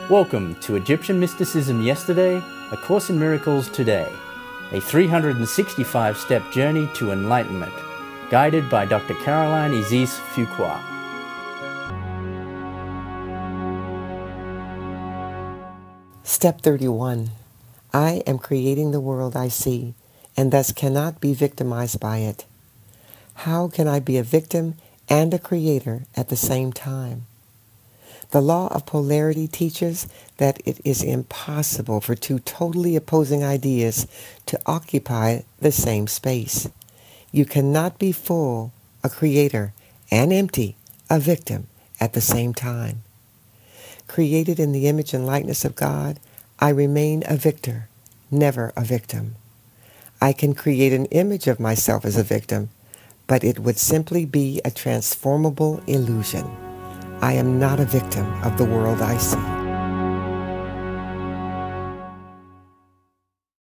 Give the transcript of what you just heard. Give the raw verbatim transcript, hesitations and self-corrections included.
Welcome to Egyptian Mysticism Yesterday, A Course in Miracles Today, a three hundred sixty-five step journey to enlightenment, guided by Doctor Caroline Isis Fuqua. Step thirty-one. I am creating the world I see, and thus cannot be victimized by it. How can I be a victim and a creator at the same time? The law of polarity teaches that it is impossible for two totally opposing ideas to occupy the same space. You cannot be full, a creator, and empty, a victim, at the same time. Created in the image and likeness of God, I remain a victor, never a victim. I can create an image of myself as a victim, but it would simply be a transformable illusion. I am not a victim of the world I see.